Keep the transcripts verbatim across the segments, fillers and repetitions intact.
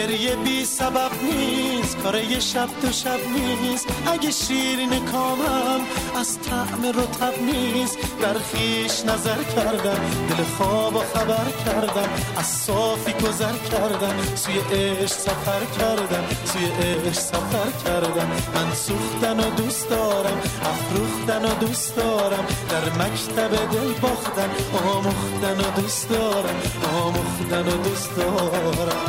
گریه بی سبب نیست، کار یه شب دو شب نیست. اگه شیرین کامم از طعم رطب نیست، در خیش نظر کردم، دل خواب و خبر کردم، از صافی گذر کردم، سوی عشق سفر کردم، سوی عشق سفر کردم. من سوختن و دوست دارم، افروختن و دوست دارم، در مکتب دل باختن، آموختن و دوست دارم، آموختن و دوست دارم.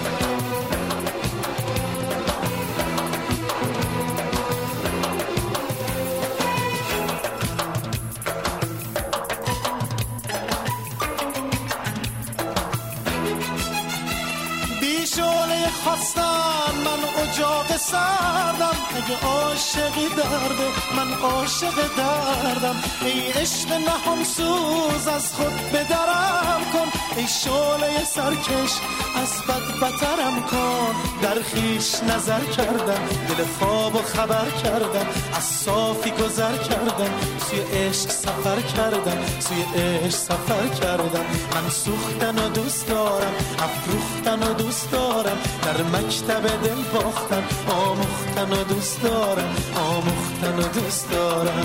بیشونه خواستم من اجاق سردم، اگه عاشقی درده من عاشق دردم. ای عشق نهان سوز از خود بدرم کن، ای شعله سرکش از بد بترم کن. در خیش نظر کردم، دل خواب و خبر کردم، از صافی گذر کردم، سوی عشق سفر کردم، سوی عشق سفر کردم. من سوختن و دوست دارم، افروختن و دوست دارم، در مکتب دل باختن، آموختن و دوست دارم، آموختن و دوست دارم.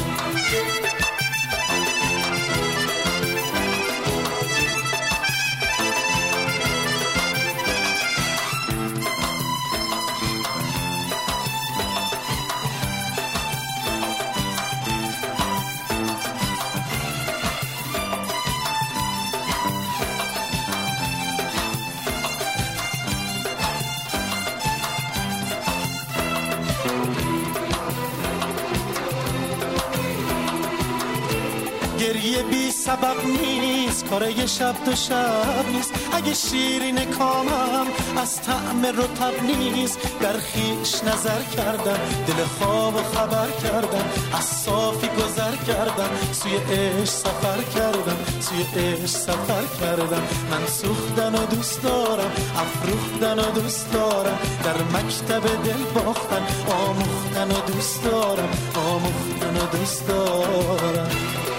گریه بی سبب نیست، کار یه شب دو شب نیست. اگه شیرین کامم از طعم رطب نیست، در خیش نظر کردم، دل خواب و خبر کردم، از صافی گذر کردم، سوی عشق سفر کردم، سوی عشق سفر کردم. من سوختن و دوست دارم، افروختن و دوست دارم، در مکتب دل باختن، آموختن و دوست دارم، آموختن و دوست دارم.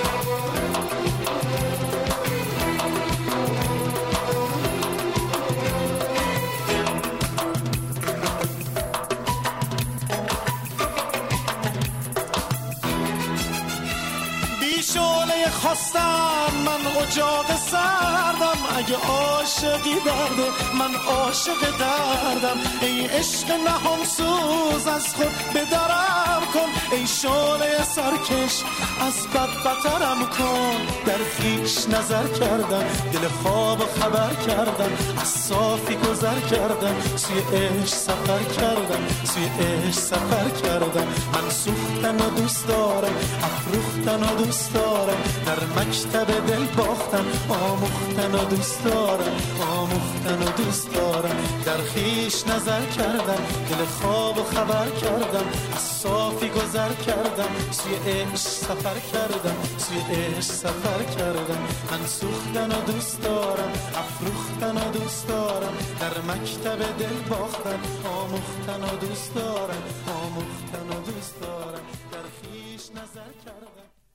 شعله خواستم من اجاق سردم، اگه عاشقی درده من عاشق دردم. ای عشق نهان سوز از خود بدرم کن، ای شعله سرکش از بد بترم کن. در خیش نظر کردم، دل خواب خبر کردم، از صافی گذر کردم، سوی عشق سفر کردم، سوی عشق سفر کردم. من سوختن و دوست دارم، افروختن و دوست دارم، در مکتب دل باختم، آموختن و دوست دارم، آموختن و دوست دارم. در خیش نظر کردم، دل خواب و خبر کردم، از صافی گذر کردم، سوی عشق سفر کردم، سوی عشق سفر کردم. من سوختن و دوست دارم، افروختن و دوست دارم، در مکتب دل باختم، آموختن و دوست دارم، آموختن و دوست دارم. در خیش نظر کردم.